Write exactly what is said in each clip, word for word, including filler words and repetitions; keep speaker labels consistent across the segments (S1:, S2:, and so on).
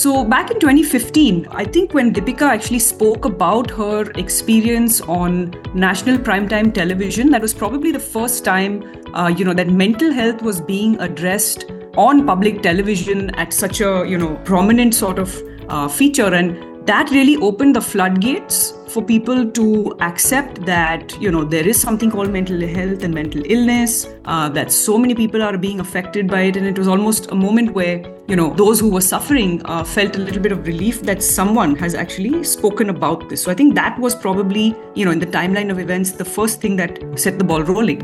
S1: So back in twenty fifteen, I think when Deepika actually spoke about her experience on national primetime television, that was probably the first time, uh, you know, that mental health was being addressed on public television at such a, you know, prominent sort of uh, feature. And that really opened the floodgates for people to accept that, you know, there is something called mental health and mental illness, uh, that so many people are being affected by it. And it was almost a moment where, you know, those who were suffering uh, felt a little bit of relief that someone has actually spoken about this. So I think that was probably, you know, in the timeline of events, the first thing that set the ball rolling.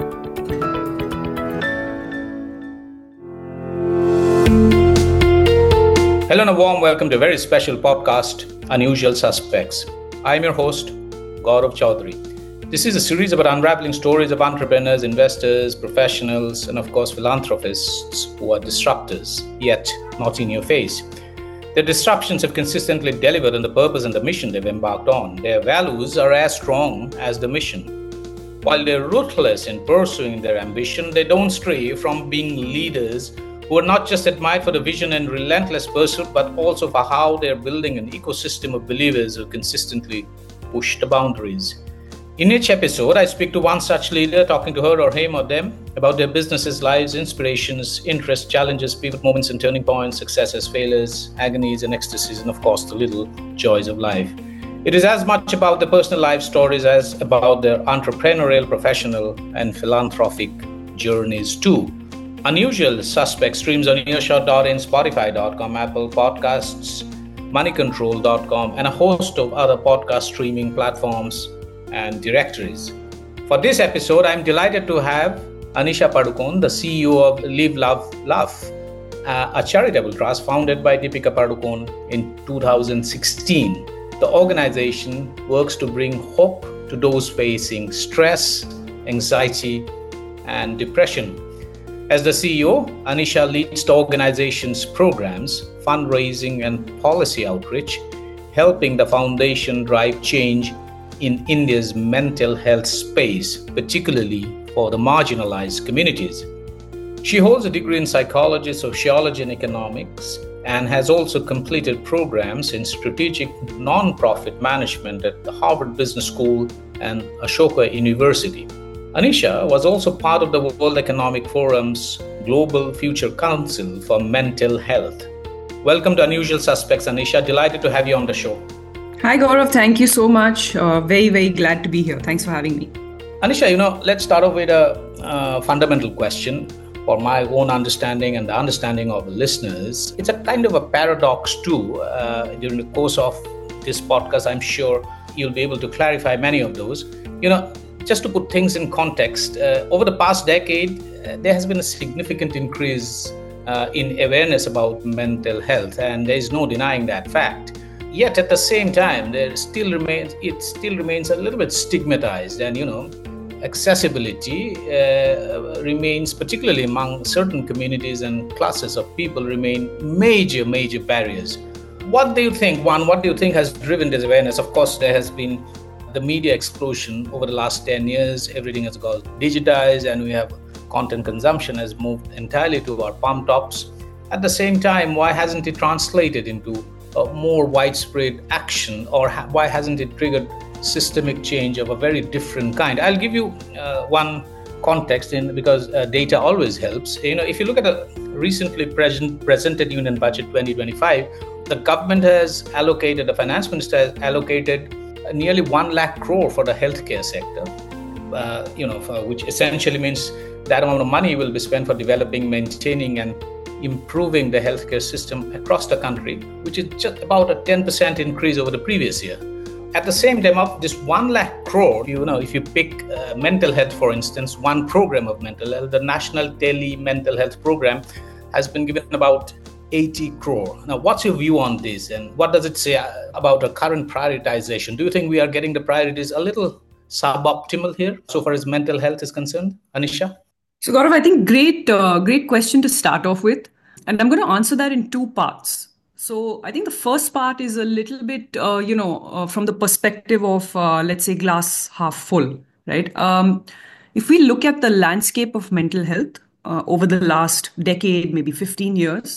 S2: Hello and a warm welcome to a very special podcast, Unusual Suspects. I'm your host, Gaurav Chaudhary. This is a series about unraveling stories of entrepreneurs, investors, professionals, and of course philanthropists who are disruptors, yet not in your face. Their disruptions have consistently delivered on the purpose and the mission they've embarked on. Their values are as strong as the mission. While they're ruthless in pursuing their ambition, they don't stray from being leaders who are not just admired for the vision and relentless pursuit, but also for how they're building an ecosystem of believers who consistently push the boundaries. In each episode, I speak to one such leader, talking to her or him or them about their businesses, lives, inspirations, interests, challenges, pivot moments and turning points, successes, failures, agonies and ecstasies, and of course, the little joys of life. It is as much about the personal life stories as about their entrepreneurial, professional, and philanthropic journeys too. Unusual Suspects streams on earshot dot in, Spotify dot com, Apple Podcasts, money control dot com, and a host of other podcast streaming platforms and directories. For this episode, I'm delighted to have Anisha Padukone, the C E O of Live, Love, Laugh, uh, a charitable trust founded by Deepika Padukone in two thousand sixteen. The organization works to bring hope to those facing stress, anxiety, and depression. As the C E O, Anisha leads the organization's programs, fundraising, and policy outreach, helping the foundation drive change in India's mental health space, particularly for the marginalized communities. She holds a degree in psychology, sociology, and economics, and has also completed programs in strategic non-profit management at the Harvard Business School and Ashoka University. Anisha was also part of the World Economic Forum's Global Future Council for Mental Health. Welcome to Unusual Suspects, Anisha. Delighted to have you on the show.
S1: Hi, Gaurav. Thank you so much. Uh, very, very glad to be here. Thanks for having me.
S2: Anisha, you know, let's start off with a uh, fundamental question for my own understanding and the understanding of the listeners. It's a kind of a paradox too. Uh, during the course of this podcast, I'm sure you'll be able to clarify many of those. You know, just to put things in context, uh, over the past decade, uh, there has been a significant increase uh, in awareness about mental health, and there is no denying that fact. Yet at the same time, there still remains it still remains a little bit stigmatized, and you know, accessibility uh, remains, particularly among certain communities and classes of people, remain major, major barriers. What do you think? One, what do you think has driven this awareness? Of course, there has been the media explosion over the last ten years. Everything has got digitized and we have content consumption has moved entirely to our palm tops. At the same time, why hasn't it translated into a more widespread action, or ha- why hasn't it triggered systemic change of a very different kind? I'll give you uh, one context in because uh, data always helps. You know, if you look at the recently present, presented Union Budget twenty twenty-five, the government has allocated, the finance minister has allocated nearly one lakh crore for the healthcare sector, uh, you know, for, which essentially means that amount of money will be spent for developing, maintaining, and improving the healthcare system across the country, which is just about a ten percent increase over the previous year. At the same time, of this one lakh crore, you know, if you pick uh, mental health, for instance, one program of mental health, the National Tele Mental Health Program has been given about eighty crore. Now, what's your view on this, and what does it say about the current prioritization? Do you think we are getting the priorities a little suboptimal here, so far as mental health is concerned? Anisha?
S1: So, Gaurav, I think great, uh, great question to start off with. And I'm going to answer that in two parts. So I think the first part is a little bit, uh, you know, uh, from the perspective of, uh, let's say, glass half full, right? Um, if we look at the landscape of mental health uh, over the last decade, maybe fifteen years,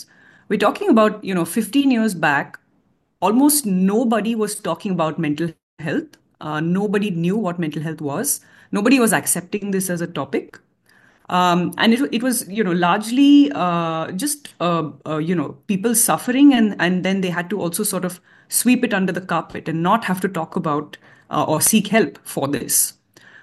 S1: We're talking about, you know, fifteen years back, almost nobody was talking about mental health. Uh, nobody knew what mental health was. Nobody was accepting this as a topic. Um, and it, it was, you know, largely uh, just, uh, uh, you know, people suffering. And, and then they had to also sort of sweep it under the carpet and not have to talk about uh, or seek help for this.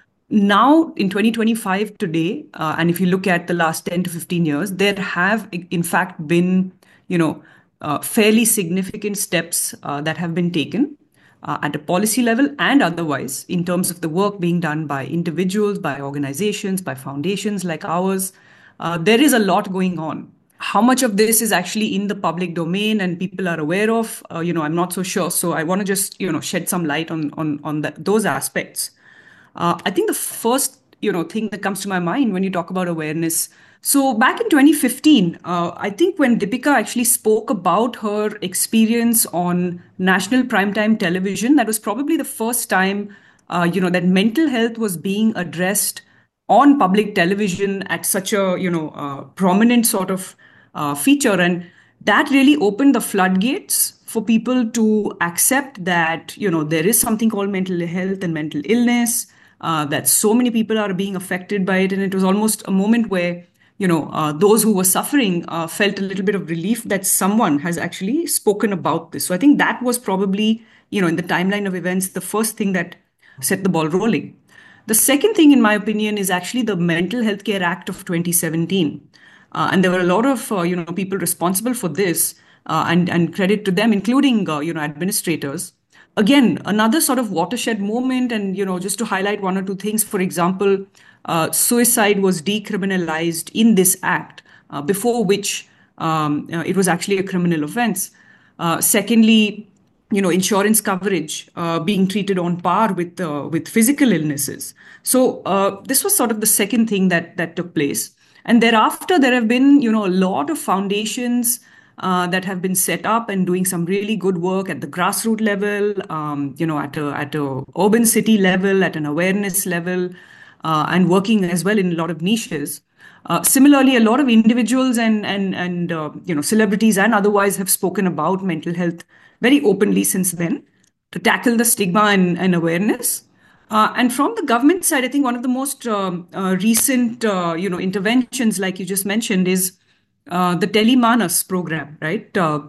S1: Now, in twenty twenty-five today, uh, and if you look at the last ten to fifteen years, there have, in fact, been, you know, uh, fairly significant steps uh, that have been taken uh, at a policy level and otherwise in terms of the work being done by individuals, by organizations, by foundations like ours. Uh, there is a lot going on. How much of this is actually in the public domain and people are aware of, uh, you know, I'm not so sure. So I want to just, you know, shed some light on on on that, those aspects. Uh, I think the first, you know, thing that comes to my mind when you talk about awareness. So back in twenty fifteen, uh, I think when Deepika actually spoke about her experience on national primetime television, that was probably the first time, uh, you know, that mental health was being addressed on public television at such a, you know, uh, prominent sort of uh, feature. And that really opened the floodgates for people to accept that, you know, there is something called mental health and mental illness, uh, that so many people are being affected by it. And it was almost a moment where, you know, uh, those who were suffering uh, felt a little bit of relief that someone has actually spoken about this. So I think that was probably, you know, in the timeline of events, the first thing that set the ball rolling. The second thing, in my opinion, is actually the Mental Health Care Act of twenty seventeen. Uh, and there were a lot of, uh, you know, people responsible for this, uh, and, and credit to them, including, uh, you know, administrators. Again, another sort of watershed moment. And, you know, just to highlight one or two things, for example, uh, suicide was decriminalized in this act, uh, before which um, uh, it was actually a criminal offense. Uh, secondly, you know, insurance coverage uh, being treated on par with uh, with physical illnesses. So uh, this was sort of the second thing that that took place. And thereafter, there have been, you know, a lot of foundations uh, that have been set up and doing some really good work at the grassroots level, um, you know, at a at a urban city level, at an awareness level, uh, and working as well in a lot of niches. Uh, similarly, a lot of individuals and and and uh, you know, celebrities and otherwise have spoken about mental health very openly since then to tackle the stigma and, and awareness. Uh, and from the government side, I think one of the most um, uh, recent, uh, you know, interventions, like you just mentioned, is uh, the Telemanas program, right? Uh,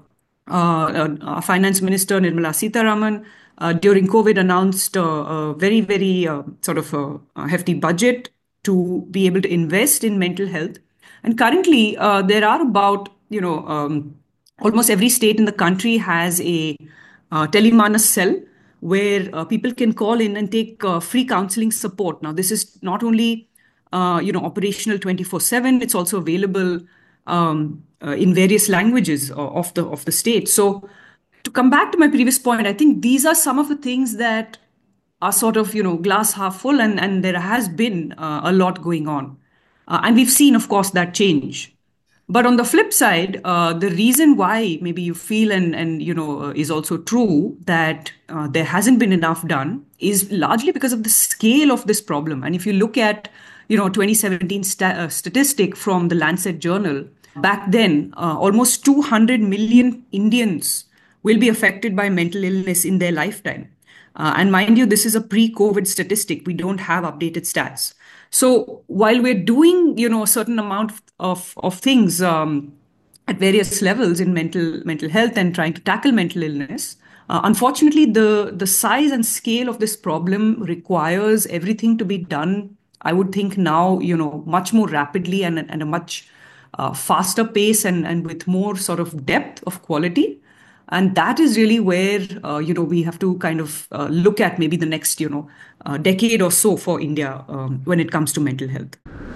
S1: uh, uh, Finance Minister Nirmala Sitharaman uh, during COVID announced uh, a very, very uh, sort of a, a hefty budget to be able to invest in mental health. And currently, uh, there are about, you know, um, almost every state in the country has a uh, Telemanas cell where uh, people can call in and take uh, free counseling support. Now, this is not only uh, you know, operational twenty-four seven; it's also available um, uh, in various languages of the of the state. So, to come back to my previous point, I think these are some of the things that are sort of, you know, glass half full, and and there has been uh, a lot going on, uh, and we've seen, of course, that change. But on the flip side, uh, the reason why maybe you feel and, and you know, uh, is also true that uh, there hasn't been enough done is largely because of the scale of this problem. And if you look at, you know, twenty seventeen sta- uh, statistic from the Lancet Journal, back then, uh, almost two hundred million Indians will be affected by mental illness in their lifetime. Uh, and mind you, this is a pre-COVID statistic. We don't have updated stats. So while we're doing, you know, a certain amount of, of things um, at various levels in mental mental health and trying to tackle mental illness, uh, unfortunately, the, the size and scale of this problem requires everything to be done, I would think now, you know, much more rapidly and, and a much uh, faster pace and, and with more sort of depth of quality. And that is really where, uh, you know, we have to kind of uh, look at maybe the next, you know, uh, decade or so for India um, when it comes to mental health.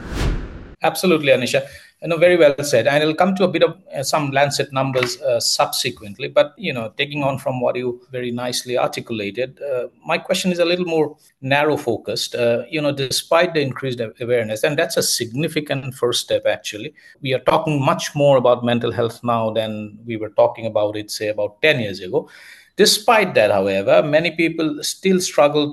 S2: Absolutely, Anisha. You know, very well said. And I'll come to a bit of uh, some Lancet numbers uh, subsequently. But, you know, taking on from what you very nicely articulated, uh, my question is a little more narrow focused. Uh, you know, despite the increased awareness, and that's a significant first step, actually. We are talking much more about mental health now than we were talking about it, say, about ten years ago. Despite that, however, many people still struggle to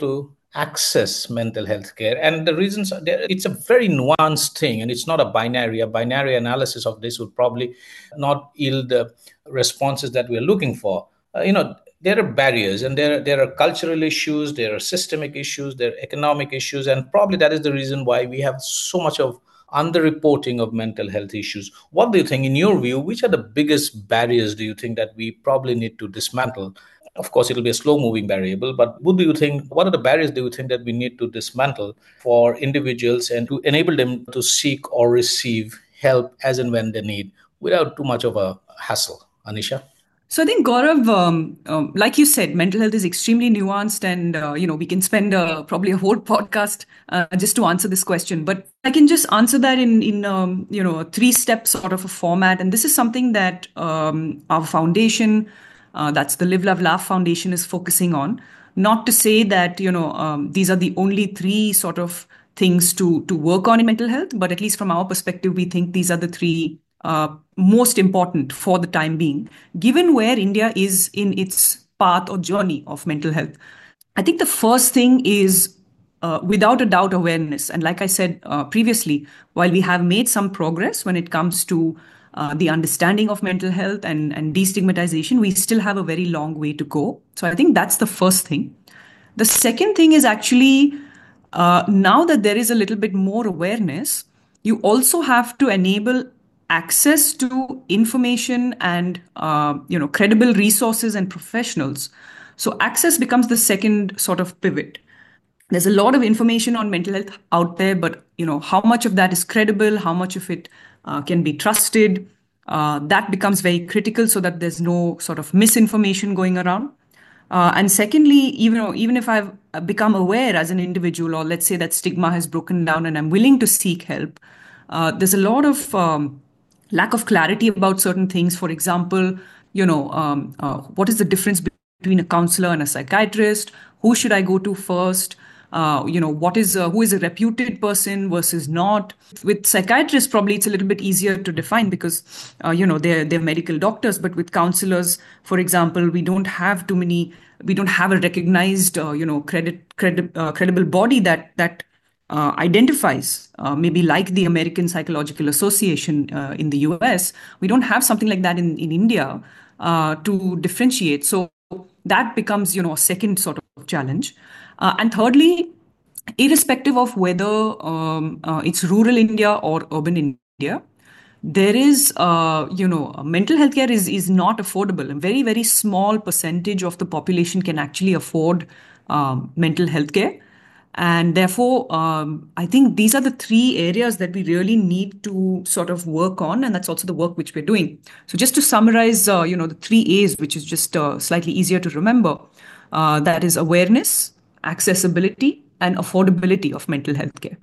S2: access mental health care. And the reasons, it's a very nuanced thing, and it's not a binary. A binary analysis of this would probably not yield the responses that we're looking for. Uh, you know, there are barriers, and there, there are cultural issues, there are systemic issues, there are economic issues, and probably that is the reason why we have so much of underreporting of mental health issues. What do you think, in your view, which are the biggest barriers do you think that we probably need to dismantle? Of course, it'll be a slow moving variable, but what do you think, what are the barriers do you think that we need to dismantle for individuals and to enable them to seek or receive help as and when they need without too much of a hassle? Anisha?
S1: So I think Gaurav, um, um, like you said, mental health is extremely nuanced, and uh, you know we can spend uh, probably a whole podcast uh, just to answer this question. But I can just answer that in in um, you know a three step sort of a format, and this is something that um, our foundation, uh, that's the Live, Love, Laugh Foundation, is focusing on. Not to say that you know um, these are the only three sort of things to to work on in mental health, but at least from our perspective, we think these are the three uh, most important for the time being, given where India is in its path or journey of mental health. I think the first thing is, uh, without a doubt, awareness. And like I said uh, previously, while we have made some progress when it comes to uh, the understanding of mental health and, and destigmatization, we still have a very long way to go. So I think that's the first thing. The second thing is actually, uh, now that there is a little bit more awareness, you also have to enable access to information and uh, you know credible resources and professionals. So access becomes the second sort of pivot. There's a lot of information on mental health out there, but you know how much of that is credible, how much of it uh, can be trusted. Uh, that becomes very critical, so that there's no sort of misinformation going around. Uh, and secondly, even though, even if I've become aware as an individual, or let's say that stigma has broken down and I'm willing to seek help, uh, there's a lot of um, lack of clarity about certain things. For example, you know, um, uh, what is the difference between a counselor and a psychiatrist? Who should I go to first? Uh, you know, what is a, who is a reputed person versus not? With psychiatrists, probably it's a little bit easier to define because, uh, you know, they're they're medical doctors. But with counselors, for example, we don't have too many. We don't have a recognized, uh, you know, credit, credit, uh, credible body that that uh, identifies, uh, maybe like the American Psychological Association uh, in the U S. We don't have something like that in, in India uh, to differentiate. So that becomes, you know, a second sort of challenge. Uh, and thirdly, irrespective of whether um, uh, it's rural India or urban India, there is, uh, you know, mental health care is, is not affordable. A very, very small percentage of the population can actually afford um, mental health care. And therefore, um, I think these are the three areas that we really need to sort of work on. And that's also the work which we're doing. So just to summarize, uh, you know, the three A's, which is just uh, slightly easier to remember, uh, that is awareness, accessibility, and affordability of mental health care.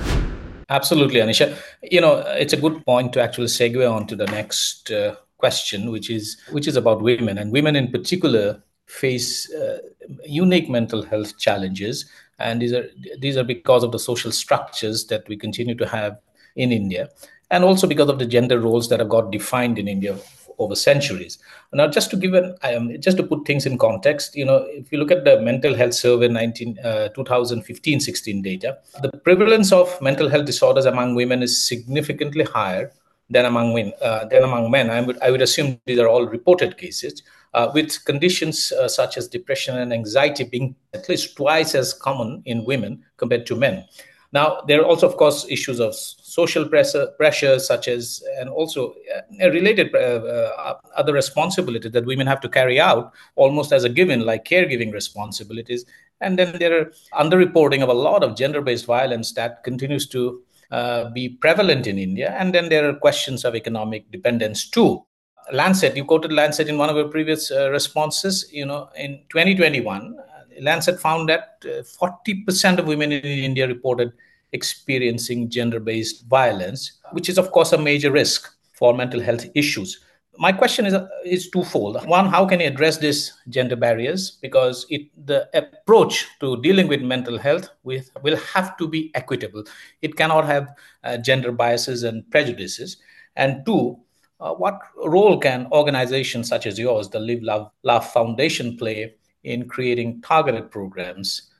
S2: Absolutely, Anisha. You know, it's a good point to actually segue on to the next uh, question, which is which is about women, and women in particular face uh, unique mental health challenges, and these are these are because of the social structures that we continue to have in India, and also because of the gender roles that have got defined in India over centuries. Now, just to give an, um, just to put things in context, you know, if you look at the mental health survey nineteen, uh, twenty fifteen sixteen data, the prevalence of mental health disorders among women is significantly higher than among men. Uh, than among men. I would, I would assume these are all reported cases, uh, with conditions uh, such as depression and anxiety being at least twice as common in women compared to men. Now, there are also, of course, issues of social pressure, pressures such as, and also uh, related uh, uh, other responsibilities that women have to carry out almost as a given, like caregiving responsibilities. And then there are underreporting of a lot of gender-based violence that continues to uh, be prevalent in India. And then there are questions of economic dependence too. Lancet, you quoted Lancet in one of your previous uh, responses. You know, in twenty twenty-one, Lancet found that uh, forty percent of women in India reported experiencing gender-based violence, which is, of course, a major risk for mental health issues. My question is, uh, is twofold. One, how can you address these gender barriers? Because it, the approach to dealing with mental health with, will have to be equitable. It cannot have uh, gender biases and prejudices. And two, uh, what role can organizations such as yours, the Live, Love, Laugh Foundation, play in creating targeted programs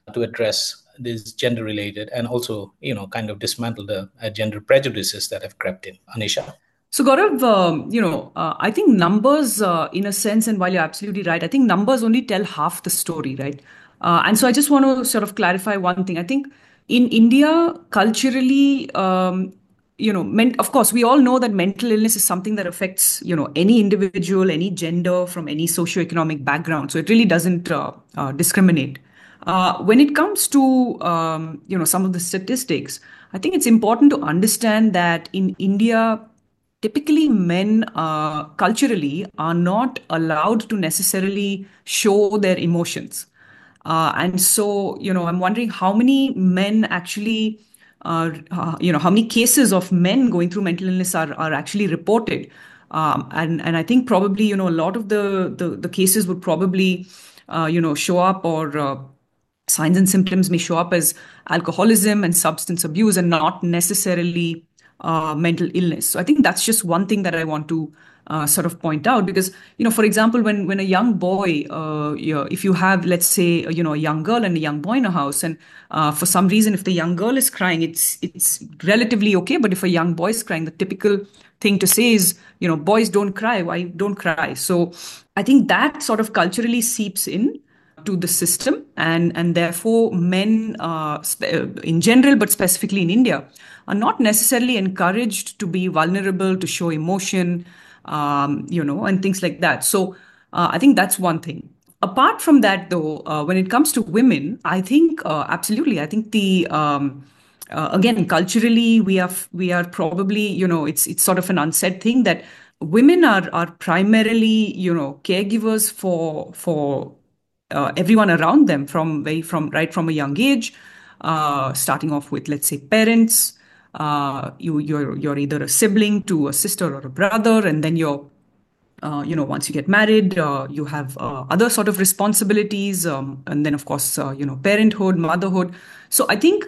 S2: to address this gender related and also, you know, kind of dismantle the uh, gender prejudices that have crept in? Anisha?
S1: So, Gaurav, um, you know, uh, I think numbers, uh, in a sense, and while you're absolutely right, I think numbers only tell half the story, right? Uh, and so I just want to sort of clarify one thing. I think in India, culturally, um, you know, men- of course, we all know that mental illness is something that affects, you know, any individual, any gender, from any socioeconomic background. So it really doesn't uh, uh, discriminate. Uh, when it comes to, um, you know, some of the statistics, I think it's important to understand that in India, typically men uh, culturally are not allowed to necessarily show their emotions. Uh, and so, you know, I'm wondering how many men actually, uh, uh, you know, how many cases of men going through mental illness are, are actually reported. Um, and, and I think probably, you know, a lot of the, the, the cases would probably, uh, you know, show up, or uh, signs and symptoms may show up as alcoholism and substance abuse, and not necessarily uh, mental illness. So I think that's just one thing that I want to uh, sort of point out, because, you know, for example, when when a young boy, uh, you know, if you have, let's say, you know, a young girl and a young boy in a house, and uh, for some reason, if the young girl is crying, it's it's relatively okay. But if a young boy is crying, the typical thing to say is, you know, boys don't cry. Why don't cry? So I think that sort of culturally seeps in to the system, and and therefore men, uh, in general, but specifically in India, are not necessarily encouraged to be vulnerable, to show emotion, um, you know, and things like that. So uh, I think that's one thing. Apart from that, though, uh, when it comes to women, I think uh, absolutely, I think the um, uh, again, culturally, we are we are probably, you know, it's it's sort of an unsaid thing that women are are primarily, you know, caregivers for for uh, everyone around them, from very from right from a young age, uh, starting off with, let's say, parents. Uh, you you're you're either a sibling to a sister or a brother, and then you're uh, you know, once you get married, uh, you have uh, other sort of responsibilities, um, and then of course, uh, you know, parenthood, motherhood. So I think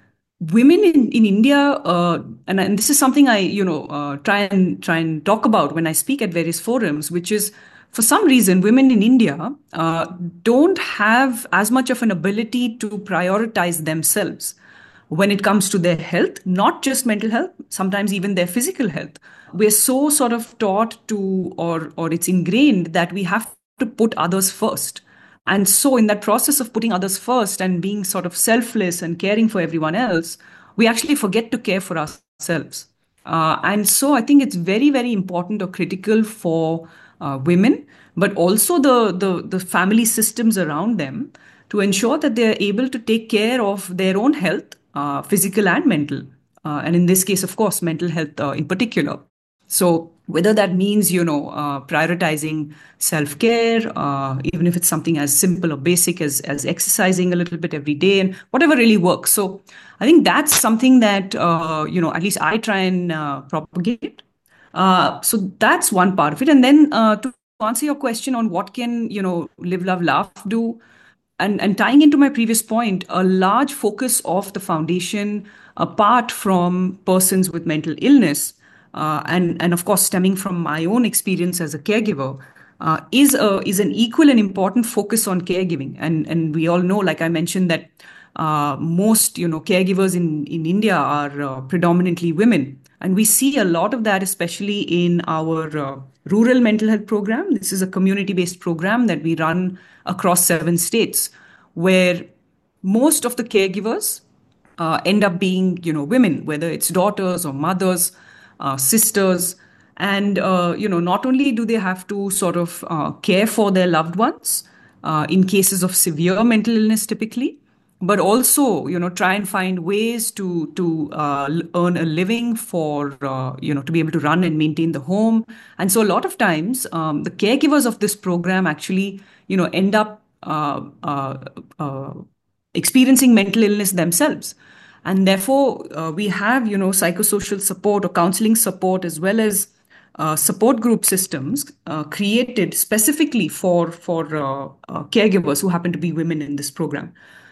S1: women in, in India, uh, and, and this is something I, you know, uh, try and try and talk about when I speak at various forums, which is, for some reason, women in India uh, don't have as much of an ability to prioritize themselves when it comes to their health, not just mental health, sometimes even their physical health. We're so sort of taught to, or or it's ingrained that we have to put others first. And so, in that process of putting others first and being sort of selfless and caring for everyone else, we actually forget to care for ourselves. Uh, and so, I think it's very, very important or critical for uh, women, but also the, the, the family systems around them, to ensure that they're able to take care of their own health, uh, physical and mental. Uh, and in this case, of course, mental health uh, in particular. So whether that means, you know, uh, prioritizing self-care, uh, even if it's something as simple or basic as, as exercising a little bit every day, and whatever really works. So I think that's something that, uh, you know, at least I try and uh, propagate. Uh, so that's one part of it. And then uh, to answer your question on what can, you know, Live, Love, Laugh do, and, and tying into my previous point, a large focus of the foundation, apart from persons with mental illness, uh, and, and of course stemming from my own experience as a caregiver, uh, is a, is an equal and important focus on caregiving. And, and we all know, like I mentioned, that uh, most, you know, caregivers in, in India are uh, predominantly women. And we see a lot of that, especially in our uh, rural mental health program. This is a community-based program that we run across seven states, where most of the caregivers uh, end up being, you know, women, whether it's daughters or mothers, uh, sisters. And, uh, you know, not only do they have to sort of uh, care for their loved ones uh, in cases of severe mental illness typically, but also, you know, try and find ways to to uh, earn a living for, uh, you know, to be able to run and maintain the home. And so a lot of times, um, the caregivers of this program actually, you know, end up uh, uh, uh, experiencing mental illness themselves. And therefore, uh, we have, you know, psychosocial support or counseling support, as well as uh, support group systems uh, created specifically for for uh, uh, caregivers who happen to be women in this program.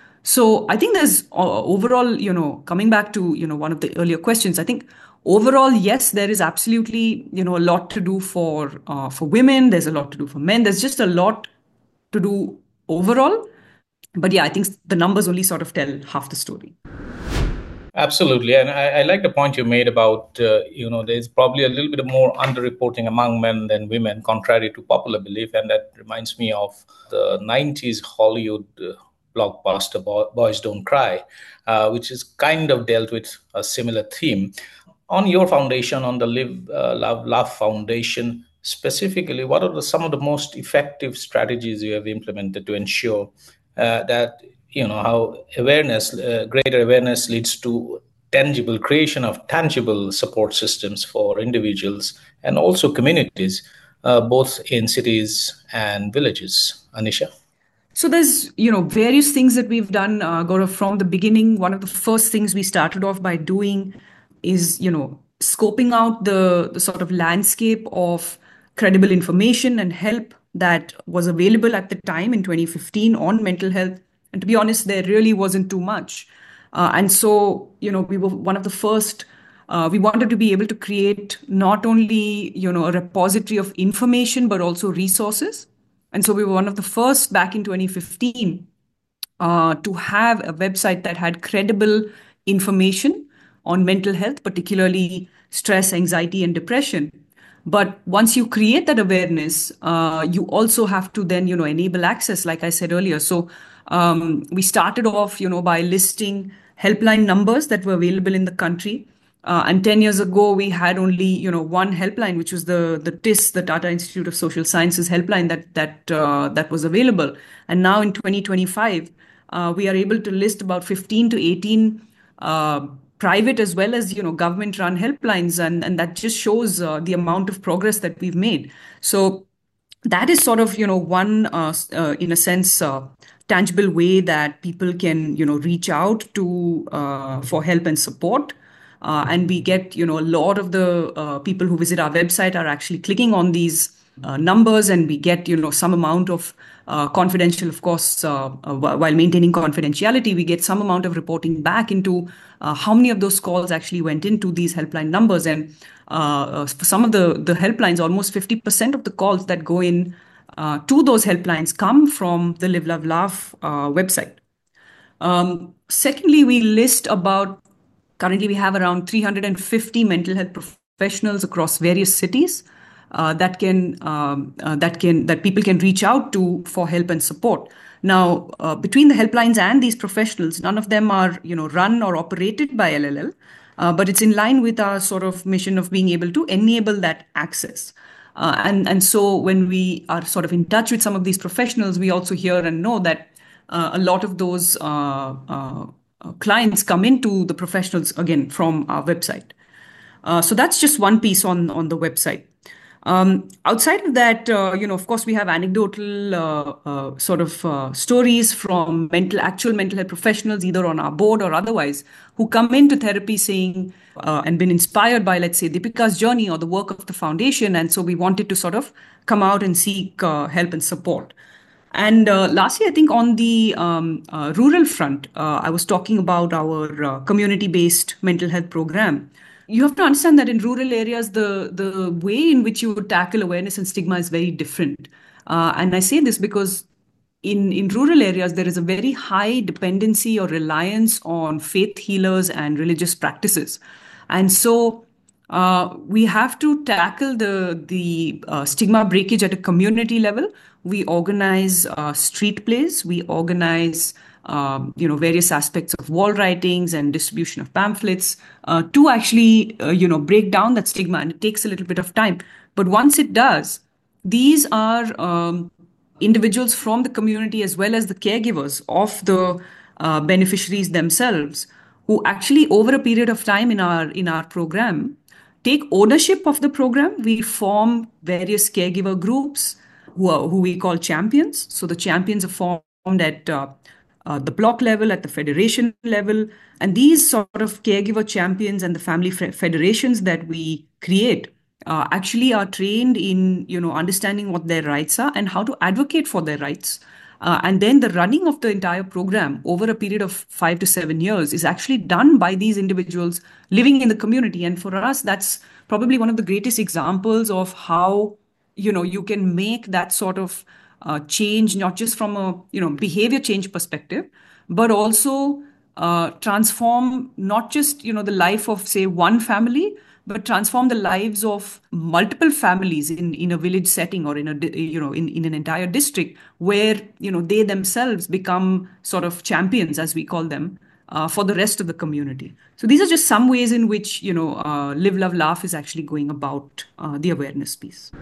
S1: So I think there's uh, overall, you know, coming back to, you know, one of the earlier questions, I think overall, yes, there is absolutely, you know, a lot to do for uh, for women. There's a lot to do for men. There's just a lot to do overall. But yeah, I think the numbers only sort of tell half the story.
S2: Absolutely, and I, I like the point you made about uh, you know there's probably a little bit more underreporting among men than women, contrary to popular belief, and that reminds me of the nineties Hollywood uh, blockbuster Bo- Boys Don't Cry, uh, which is kind of dealt with a similar theme. On your foundation, on the Live uh, Love Love Foundation specifically, what are the, some of the most effective strategies you have implemented to ensure uh, that you know how awareness, uh, greater awareness, leads to tangible creation of tangible support systems for individuals and also communities, uh, both in cities and villages? Anisha.
S1: So there's, you know, various things that we've done, uh, Gaurav, from the beginning. One of the first things we started off by doing is, you know, scoping out the, the sort of landscape of credible information and help that was available at the time in twenty fifteen on mental health. And to be honest, there really wasn't too much. Uh, and so, you know, we were one of the first. Uh, we wanted to be able to create not only, you know, a repository of information, but also resources. And so we were one of the first back in twenty fifteen uh, to have a website that had credible information on mental health, particularly stress, anxiety, and depression. But once you create that awareness, uh, you also have to then, you know, enable access, like I said earlier. So um, we started off, you know, by listing helpline numbers that were available in the country. Uh, and ten years ago, we had only, you know, one helpline, which was the the T I S, the Tata Institute of Social Sciences helpline that that uh, that was available. And now in twenty twenty-five, uh, we are able to list about fifteen to eighteen uh, private as well as, you know, government run helplines, and and that just shows uh, the amount of progress that we've made. So that is sort of, you know, one uh, uh, in a sense uh, tangible way that people can, you know, reach out to uh, for help and support. Uh, and we get, you know, a lot of the uh, people who visit our website are actually clicking on these uh, numbers, and we get, you know, some amount of uh, confidential, of course, uh, uh, while maintaining confidentiality, we get some amount of reporting back into uh, how many of those calls actually went into these helpline numbers. And uh, for some of the, the helplines, almost fifty percent of the calls that go in uh, to those helplines come from the Live, Love, Laugh uh, website. Um, secondly, we list about, currently we have around three hundred fifty mental health professionals across various cities uh, that can um, uh, that can that people can reach out to for help and support. Now, uh, between the helplines and these professionals, none of them are, you know, run or operated by L L L, uh, but it's in line with our sort of mission of being able to enable that access. Uh, and and so when we are sort of in touch with some of these professionals, we also hear and know that uh, a lot of those uh, uh, clients come into the professionals again from our website. Uh, so that's just one piece on on the website. Um, outside of that, uh, you know, of course, we have anecdotal uh, uh, sort of uh, stories from mental, actual mental health professionals, either on our board or otherwise, who come into therapy saying uh, and been inspired by, let's say, Deepika's journey or the work of the foundation, and so we wanted to sort of come out and seek uh, help and support. And uh, lastly, I think on the um, uh, rural front, uh, I was talking about our uh, community-based mental health program. You have to understand that in rural areas, the the way in which you would tackle awareness and stigma is very different. Uh, and I say this because in, in rural areas, there is a very high dependency or reliance on faith healers and religious practices. And so uh, we have to tackle the, the uh, stigma breakage at a community level. We organize uh, street plays, we organize um, you know, various aspects of wall writings and distribution of pamphlets uh, to actually, uh, you know, break down that stigma. And it takes a little bit of time. But once it does, these are um, individuals from the community as well as the caregivers of the uh, beneficiaries themselves who actually over a period of time in our in our program take ownership of the program. We form various caregiver groups who, are, who we call champions. So the champions are formed at uh, uh, the block level, at the federation level. And these sort of caregiver champions and the family federations that we create uh, actually are trained in, you know, understanding what their rights are and how to advocate for their rights. Uh, and then the running of the entire program over a period of five to seven years is actually done by these individuals living in the community. And for us, that's probably one of the greatest examples of how, you know, you can make that sort of uh, change, not just from a you know behavior change perspective, but also uh, transform not just you know the life of say one family, but transform the lives of multiple families in, in a village setting or in a di- you know in, in an entire district where you know they themselves become sort of champions, as we call them, uh, for the rest of the community. So these are just some ways in which you know uh, Live, Love, Laugh is actually going about uh, the awareness piece.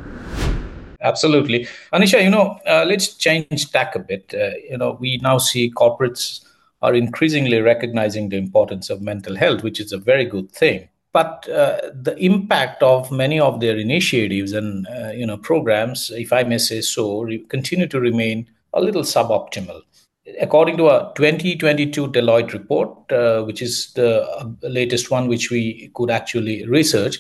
S2: Absolutely. Anisha, you know, uh, let's change tack a bit. Uh, you know, we now see corporates are increasingly recognizing the importance of mental health, which is a very good thing. But uh, the impact of many of their initiatives and, uh, you know, programs, if I may say so, re- continue to remain a little suboptimal. According to a twenty twenty-two Deloitte report, uh, which is the uh, latest one which we could actually research,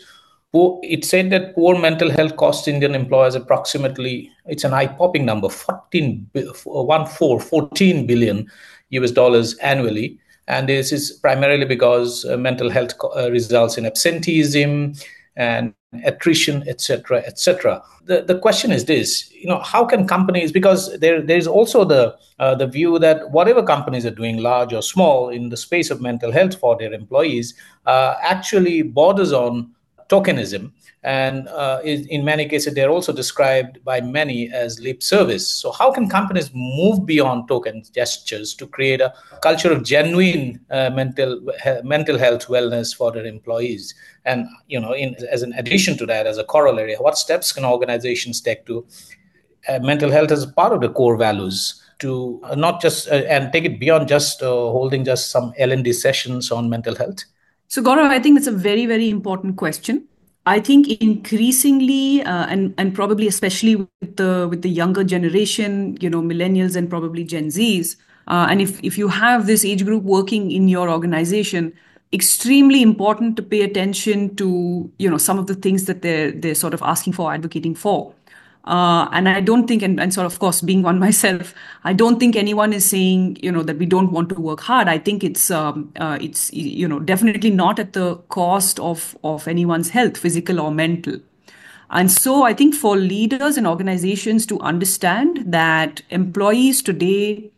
S2: it said that poor mental health costs Indian employers approximately, it's an eye-popping number, fourteen, one, four, fourteen billion U S dollars annually. And this is primarily because uh, mental health co- uh, results in absenteeism and attrition, et cetera, et cetera. The, the question is this, you know, how can companies, because there there's also the uh, the view that whatever companies are doing, large or small, in the space of mental health for their employees, uh, actually borders on tokenism. And uh, in, in many cases, they're also described by many as lip service. So, how can companies move beyond token gestures to create a culture of genuine uh, mental he- mental health wellness for their employees? And you know, in, as an addition to that, as a corollary, what steps can organizations take to uh, mental health as part of the core values? To uh, not just uh, and take it beyond just uh, holding just some L and D sessions on mental health.
S1: So, Gaurav, I think it's a very, very important question. I think increasingly, uh, and and probably especially with the with the younger generation, you know, millennials and probably Gen Zs, uh, and if if you have this age group working in your organization, extremely important to pay attention to you know some of the things that they're they're sort of asking for, advocating for. Uh, and I don't think, and, and sort of, of course, being one myself, I don't think anyone is saying, you know, that we don't want to work hard. I think it's, um, uh, it's, you know, definitely not at the cost of of anyone's health, physical or mental. And so I think for leaders and organizations to understand that employees today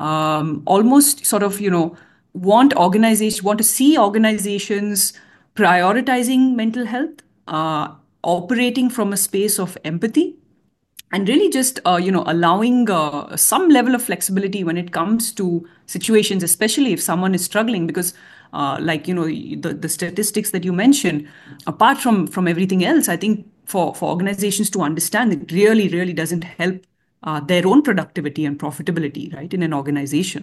S1: um, almost sort of, you know, want organization want to see organizations prioritizing mental health, uh, operating from a space of empathy, and really just uh, you know allowing uh, some level of flexibility when it comes to situations, especially if someone is struggling, because uh, like you know the, the statistics that you mentioned, apart from from everything else, I think for for organizations to understand, it really really doesn't help uh, their own productivity and profitability, right, in an organization.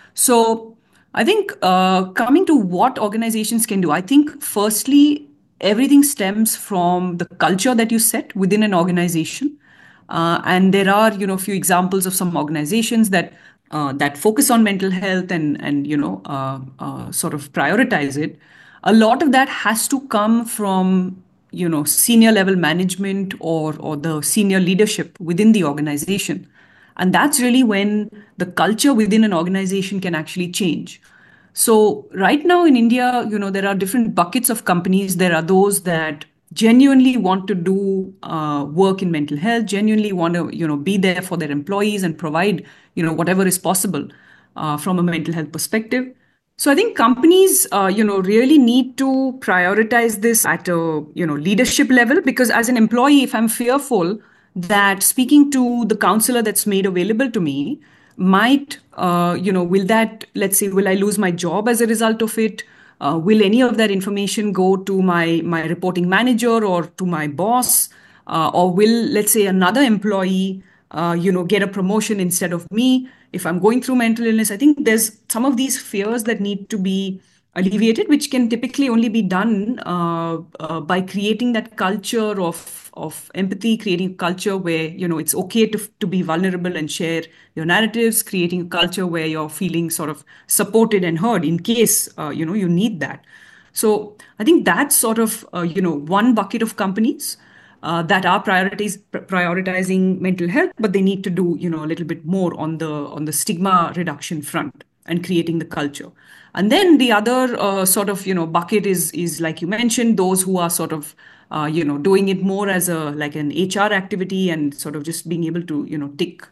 S1: So I think uh, coming to what organizations can do, I think firstly, everything stems from the culture that you set within an organization. Uh, and there are, you know, a few examples of some organizations that uh, that focus on mental health and and you know uh, uh, sort of prioritize it. A lot of that has to come from you know senior level management or or the senior leadership within the organization, and that's really when the culture within an organization can actually change. So right now in India, you know, there are different buckets of companies. There are those that genuinely want to do uh, work in mental health, genuinely want to, you know, be there for their employees and provide, you know, whatever is possible uh, from a mental health perspective. So I think companies, uh, you know, really need to prioritize this at a, you know, leadership level, because as an employee, if I'm fearful that speaking to the counselor that's made available to me might, uh, you know, will that, let's say, will I lose my job as a result of it? Uh, will any of that information go to my my reporting manager or to my boss? Uh, or will, let's say, another employee, uh, you know, get a promotion instead of me if I'm going through mental illness? I think there's some of these fears that need to be alleviated, which can typically only be done uh, uh, by creating that culture of of empathy, creating a culture where you know it's okay to to be vulnerable and share your narratives, creating a culture where you're feeling sort of supported and heard in case uh, you know you need that. So I think that's sort of uh, you know one bucket of companies uh, that are priorities prioritizing mental health, but they need to do you know a little bit more on the on the stigma reduction front and creating the culture. And then the other uh, sort of you know bucket is is like you mentioned, those who are sort of uh, you know doing it more as a like an H R activity and sort of just being able to you know tick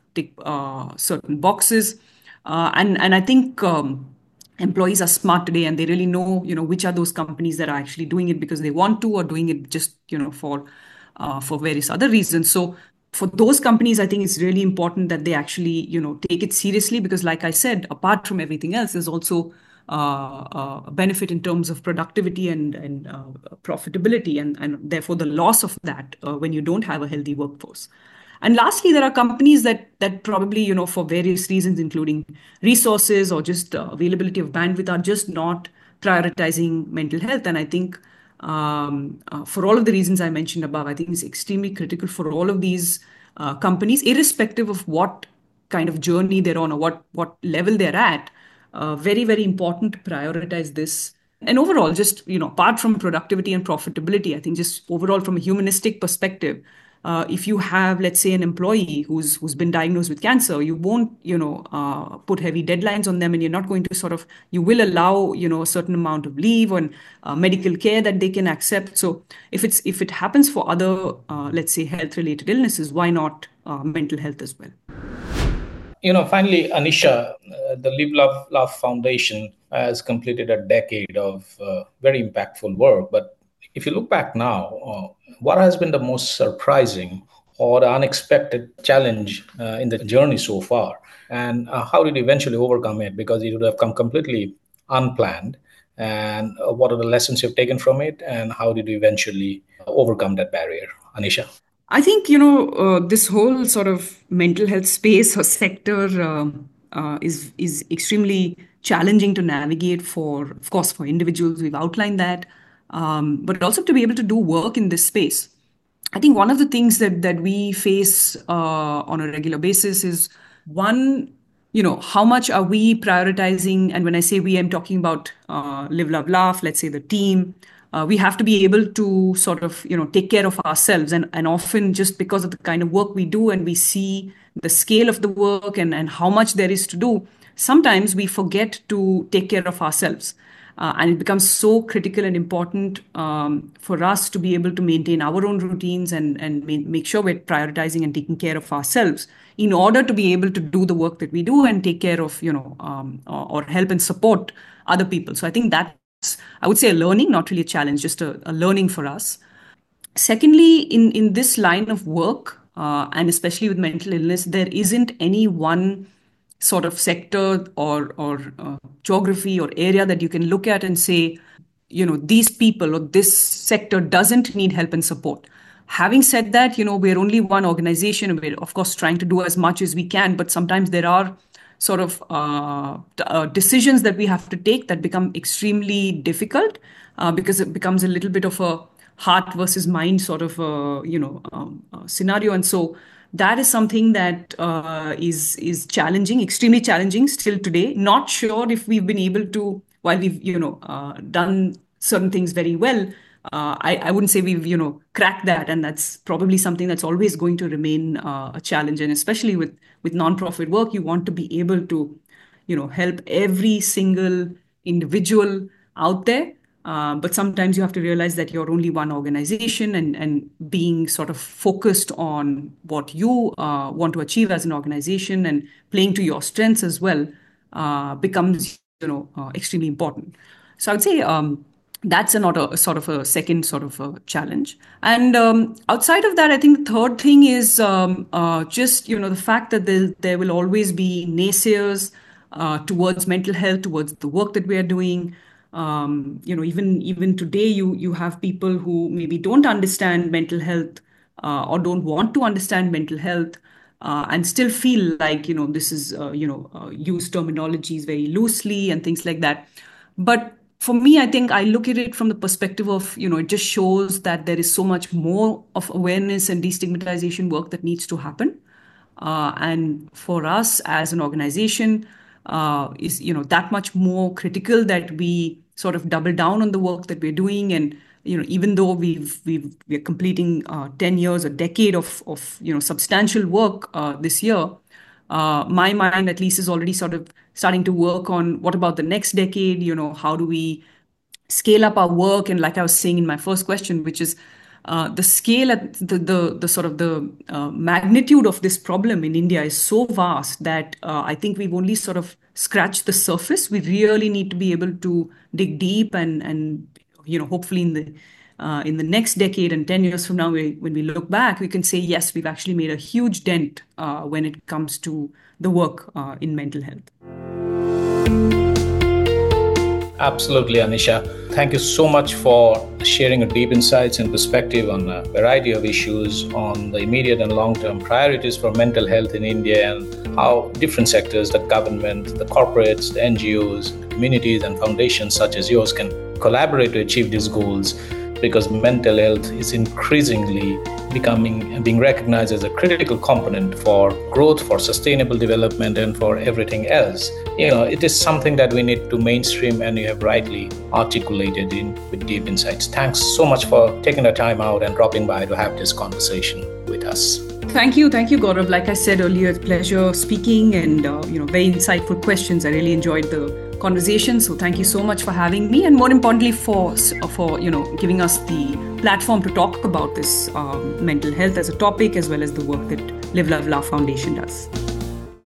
S1: tick uh, certain boxes. Uh, and and I think um, employees are smart today, and they really know, you know, which are those companies that are actually doing it because they want to, or doing it just, you know, for uh, for various other reasons. So for those companies, I think it's really important that they actually, you know, take it seriously because, like I said, apart from everything else, there's also uh, uh, a benefit in terms of productivity and and uh, profitability, and and therefore the loss of that uh, when you don't have a healthy workforce. And lastly, there are companies that that probably, you know, for various reasons, including resources or just uh, availability of bandwidth, are just not prioritizing mental health. And I think um, uh, for all of the reasons I mentioned above, I think it's extremely critical for all of these uh, companies, irrespective of what kind of journey they're on or what what level they're at. Uh, very, very important to prioritize this. And overall, just, you know, apart from productivity and profitability, I think just overall from a humanistic perspective, uh, if you have, let's say, an employee who's who's been diagnosed with cancer, you won't, you know, uh, put heavy deadlines on them, and you're not going to sort of, you will allow, you know, a certain amount of leave and uh, medical care that they can accept. So if it's if it happens for other, uh, let's say, health-related illnesses, why not uh, mental health as well?
S2: You know, finally, Anisha, uh, the Live Love Love Foundation has completed a decade of uh, very impactful work. But if you look back now, uh, what has been the most surprising or the unexpected challenge uh, in the journey so far? And uh, how did you eventually overcome it? Because it would have come completely unplanned. And uh, what are the lessons you've taken from it? And how did you eventually overcome that barrier? Anisha?
S1: I think, you know, uh, this whole sort of mental health space or sector um uh, is is extremely challenging to navigate for, of course, for individuals. We've outlined that, um, but also to be able to do work in this space. I think one of the things that that we face uh, on a regular basis is one, you know, how much are we prioritizing? And when I say we, I'm talking about uh, Live, Love, Laugh, let's say the team. Uh, we have to be able to sort of, you know, take care of ourselves. And, and often just because of the kind of work we do and we see the scale of the work and, and how much there is to do, sometimes we forget to take care of ourselves. Uh, and it becomes so critical and important um, for us to be able to maintain our own routines and, and ma- make sure we're prioritizing and taking care of ourselves in order to be able to do the work that we do and take care of, you know, um, or, or help and support other people. So I think that's, I would say, a learning, not really a challenge, just a, a learning for us. Secondly, in, in this line of work, uh, and especially with mental illness, there isn't any one sort of sector or or uh, geography or area that you can look at and say, you know, these people or this sector doesn't need help and support. Having said that, you know, we're only one organization. We're, of course, trying to do as much as we can, but sometimes there are sort of uh, uh, decisions that we have to take that become extremely difficult uh, because it becomes a little bit of a heart versus mind sort of a, you know, um, uh, scenario. And so that is something that uh, is is challenging, extremely challenging still today. Not sure if we've been able to, while we've, you know, uh, done certain things very well, uh, I, I wouldn't say we've, you know, cracked that. And that's probably something that's always going to remain uh, a challenge. And especially with, with nonprofit work, you want to be able to, you know, help every single individual out there. Uh, but sometimes you have to realize that you're only one organization, and, and being sort of focused on what you uh, want to achieve as an organization and playing to your strengths as well uh, becomes, you know, uh, extremely important. So I would say um, that's a, not a, a sort of a second sort of a challenge. And um, outside of that, I think the third thing is um, uh, just, you know, the fact that there, there will always be naysayers uh, towards mental health, towards the work that we are doing. Um, you know, even even today, you you have people who maybe don't understand mental health uh, or don't want to understand mental health uh, and still feel like, you know, this is uh, you know uh, use terminologies very loosely and things like that. But for me, I think I look at it from the perspective of, you know, it just shows that there is so much more of awareness and destigmatization work that needs to happen. Uh, and for us as an organization, uh, is, you know, that much more critical that we sort of double down on the work that we're doing. And, you know, even though we've we've we're completing uh, ten years, a decade of of you know substantial work uh, this year, uh, my mind at least is already sort of starting to work on what about the next decade. You know, how do we scale up our work? And like I was saying in my first question, which is, uh, the scale, at the, the, the sort of the uh, magnitude of this problem in India is so vast that uh, I think we've only sort of scratched the surface. We really need to be able to dig deep and, and you know, hopefully in the uh, in the next decade and ten years from now, we, when we look back, we can say, yes, we've actually made a huge dent uh, when it comes to the work uh, in mental health.
S2: Absolutely, Anisha. Thank you so much for sharing your deep insights and perspective on a variety of issues on the immediate and long-term priorities for mental health in India and how different sectors, the government, the corporates, the N G Os, the communities and foundations such as yours can collaborate to achieve these goals, because mental health is increasingly becoming and being recognized as a critical component for growth, for sustainable development, and for everything else. You know, it is something that we need to mainstream, and you have rightly articulated in with deep insights. Thanks so much for taking the time out and dropping by to have this conversation with us.
S1: Thank you. Thank you, Gaurav. Like I said earlier, it's a pleasure speaking and, uh, you know, very insightful questions. I really enjoyed the conversation. So thank you so much for having me, and more importantly for, for you know, giving us the platform to talk about this um, mental health as a topic, as well as the work that Live Love Laugh Foundation does.